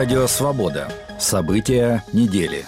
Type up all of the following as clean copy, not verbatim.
Радио «Свобода». События недели.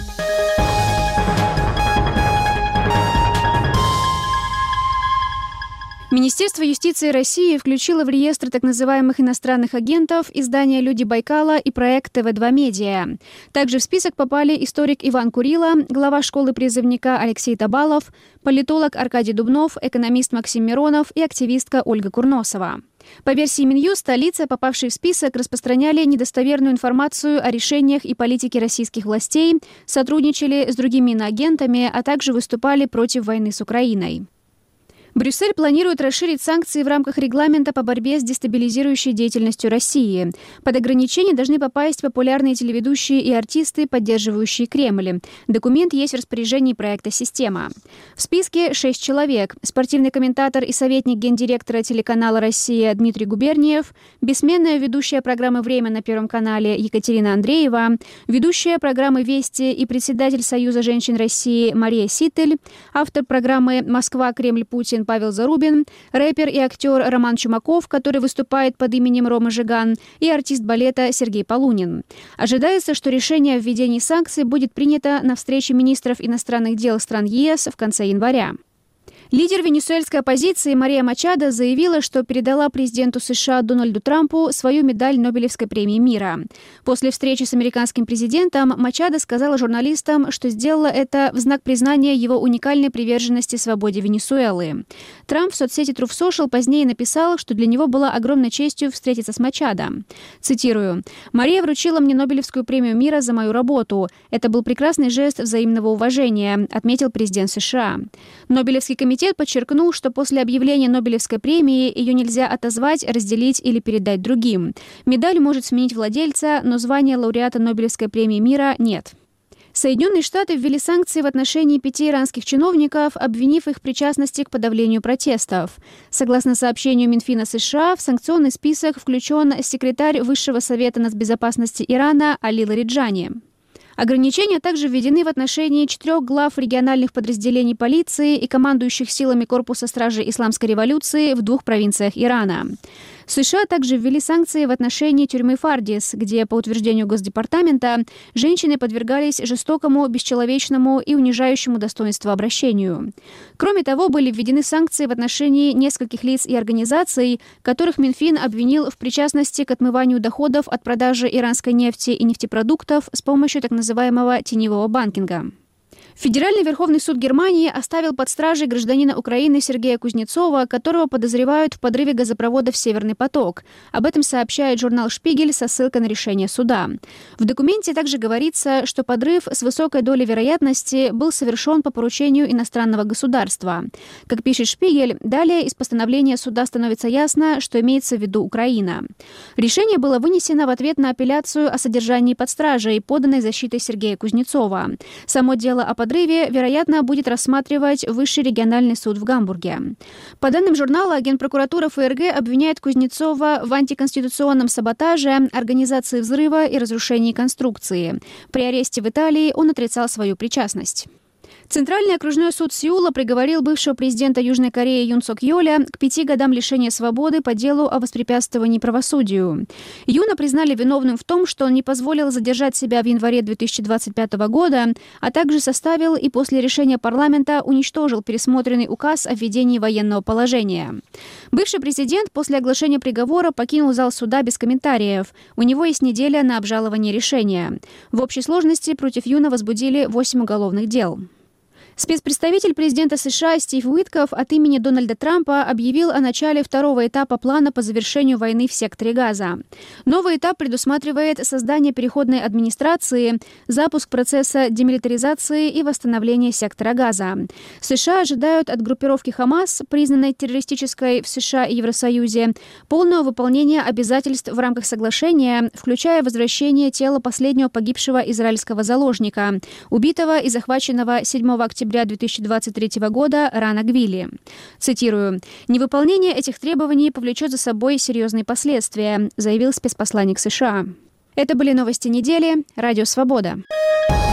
Министерство юстиции России включило в реестр так называемых иностранных агентов издания «Люди Байкала» и проект ТВ2 Медиа. Также в список попали историк Иван Курила, глава школы призывника Алексей Табалов, политолог Аркадий Дубнов, экономист Максим Миронов и активистка Ольга Курносова. По версии Минюста, лица, попавшие в список, распространяли недостоверную информацию о решениях и политике российских властей, сотрудничали с другими иноагентами, а также выступали против войны с Украиной. Брюссель планирует расширить санкции в рамках регламента по борьбе с дестабилизирующей деятельностью России. Под ограничения должны попасть популярные телеведущие и артисты, поддерживающие Кремль. Документ есть в распоряжении проекта «Система». В списке 6 человек. Спортивный комментатор и советник гендиректора телеканала «Россия» Дмитрий Губерниев, бессменная ведущая программы «Время» на Первом канале Екатерина Андреева, ведущая программы «Вести» и председатель Союза женщин России Мария Ситель, автор программы «Москва, Кремль, Путин» Павел Зарубин, рэпер и актер Роман Чумаков, который выступает под именем Ромы Жиган, и артист балета Сергей Полунин. Ожидается, что решение о введении санкций будет принято на встрече министров иностранных дел стран ЕС в конце января. Лидер венесуэльской оппозиции Мария Мачадо заявила, что передала президенту США Дональду Трампу свою медаль Нобелевской премии мира. После встречи с американским президентом Мачадо сказала журналистам, что сделала это в знак признания его уникальной приверженности свободе Венесуэлы. Трамп в соцсети Truth Social позднее написал, что для него была огромной честью встретиться с Мачадо. Цитирую: «Мария вручила мне Нобелевскую премию мира за мою работу. Это был прекрасный жест взаимного уважения», отметил президент США. Нобелевский комитет подчеркнул, что после объявления Нобелевской премии ее нельзя отозвать, разделить или передать другим. Медаль может сменить владельца, но звания лауреата Нобелевской премии мира нет. Соединенные Штаты ввели санкции в отношении 5 иранских чиновников, обвинив их в причастности к подавлению протестов. Согласно сообщению Минфина США, в санкционный список включен секретарь Высшего совета нацбезопасности Ирана Али Лариджани. Ограничения также введены в отношении 4 глав региональных подразделений полиции и командующих силами Корпуса стражи Исламской революции в 2 провинциях Ирана. США также ввели санкции в отношении тюрьмы Фардис, где, по утверждению Госдепартамента, женщины подвергались жестокому, бесчеловечному и унижающему достоинство обращению. Кроме того, были введены санкции в отношении нескольких лиц и организаций, которых Минфин обвинил в причастности к отмыванию доходов от продажи иранской нефти и нефтепродуктов с помощью так называемого теневого банкинга. Федеральный Верховный суд Германии оставил под стражей гражданина Украины Сергея Кузнецова, которого подозревают в подрыве газопровода «Северный поток». Об этом сообщает журнал «Шпигель» со ссылкой на решение суда. В документе также говорится, что подрыв с высокой долей вероятности был совершен по поручению иностранного государства. Как пишет «Шпигель», далее из постановления суда становится ясно, что имеется в виду Украина. Решение было вынесено в ответ на апелляцию о содержании под стражей, поданной защитой Сергея Кузнецова. Само дело о подрыве, вероятно, будет рассматривать Высший региональный суд в Гамбурге. По данным журнала, Генпрокуратура ФРГ обвиняет Кузнецова в антиконституционном саботаже, организации взрыва и разрушении конструкции. При аресте в Италии он отрицал свою причастность. Центральный окружной суд Сеула приговорил бывшего президента Южной Кореи Юн Сок Йоля к 5 годам лишения свободы по делу о воспрепятствовании правосудию. Юна признали виновным в том, что он не позволил задержать себя в январе 2025 года, а также составил и после решения парламента уничтожил пересмотренный указ о введении военного положения. Бывший президент после оглашения приговора покинул зал суда без комментариев. У него есть неделя на обжалование решения. В общей сложности против Юна возбудили 8 уголовных дел. Спецпредставитель президента США Стив Уитков от имени Дональда Трампа объявил о начале 2-го этапа плана по завершению войны в секторе Газа. Новый этап предусматривает создание переходной администрации, запуск процесса демилитаризации и восстановления сектора Газа. США ожидают от группировки Хамас, признанной террористической в США и Евросоюзе, полного выполнения обязательств в рамках соглашения, включая возвращение тела последнего погибшего израильского заложника, убитого и захваченного 7 октября 2023 года Рана Гвили. Цитирую: «Невыполнение этих требований повлечет за собой серьезные последствия», заявил спецпосланник США. Это были новости недели. Радио «Свобода».